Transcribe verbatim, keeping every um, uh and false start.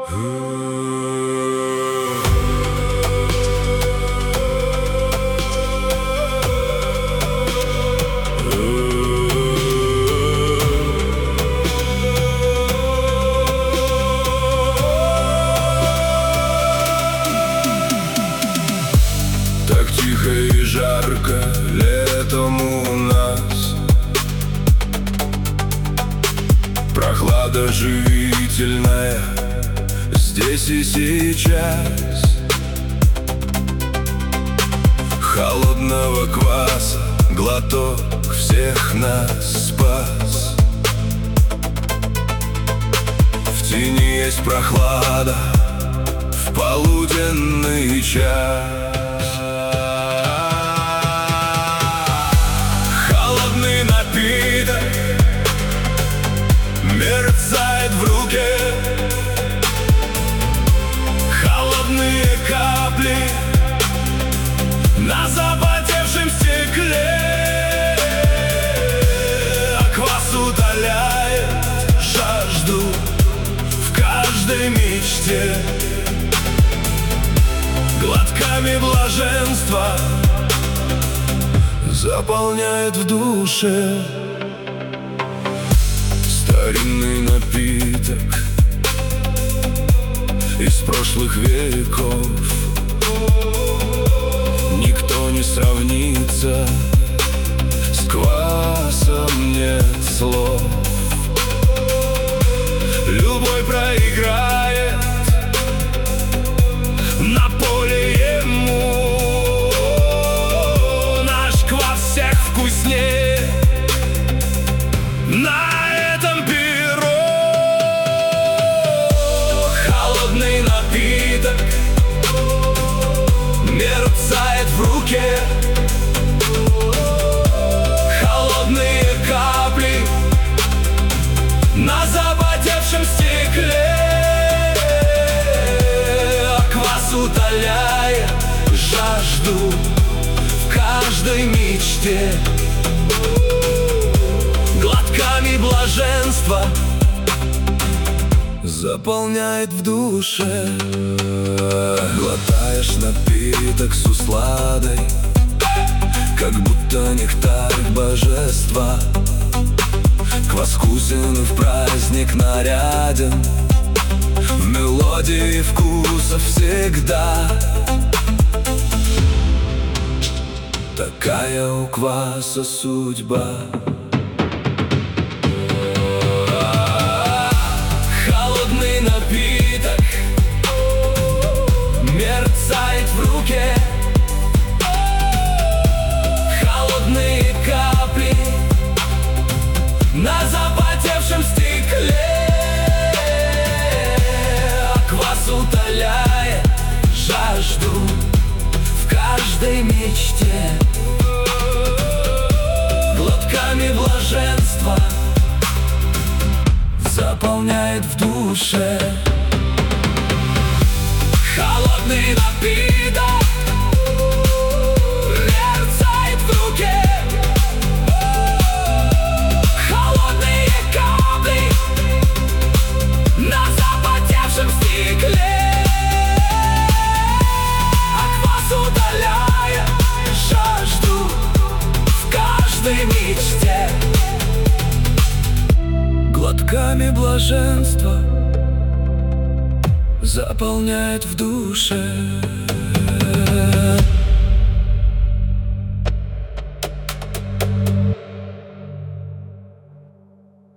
Так тихо и жарко летом у нас, прохлада живительная здесь и сейчас. Холодного кваса глоток всех нас спас. В тени есть прохлада в полуденный час. Холодный напиток мерцает в руке, холодные капли на запотевшем стекле, а квас утоляет жажду в каждой мечте. Глотками блаженства заполняет в душе. Старинный напиток из прошлых веков, никто не сравнится, с квасом нет слов. Любой проиграет на поле ему, наш квас всех вкуснее на этом перу. Холодный напиток мерцает в руке, холодные капли на запотевшем стекле, а квас утоляет жажду в каждой мечте. Глотками блаженства заполняет в душе. Глотаешь напиток с усладой, как будто нектар божества. Квас вкусен и в праздник наряден, в мелодии вкуса всегда. Такая у кваса судьба. Холодный напиток мерцает в руке, холодные капли на запотевшем стекле, а квас утоляет жажду в каждой мечте. Глотками блаженства заполняет в душе. Холодный напиток мерцает в руке, холодные капли на запотевшем стекле, а квас утоляет жажду в каждой мечте. Глотками блаженства заполняет в душе.